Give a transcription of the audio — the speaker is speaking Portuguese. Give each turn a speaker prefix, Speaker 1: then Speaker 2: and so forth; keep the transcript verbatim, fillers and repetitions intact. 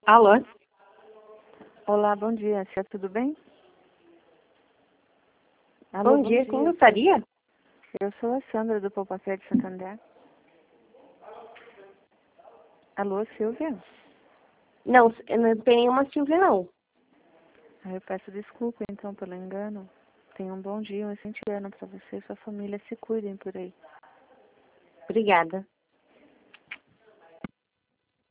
Speaker 1: Alô?
Speaker 2: Olá, bom dia. Tia, tudo bem? Alô,
Speaker 1: Bom dia, quem gostaria?
Speaker 2: Eu sou a Sandra do Poupassé de Santander. Alô, Silvia?
Speaker 1: Não, eu não tem nenhuma Silvia, não.
Speaker 2: Ah, eu peço desculpa, então, pelo engano. Tenha um bom dia, um excelente ano para você e sua família. Se cuidem por aí.
Speaker 1: Obrigada.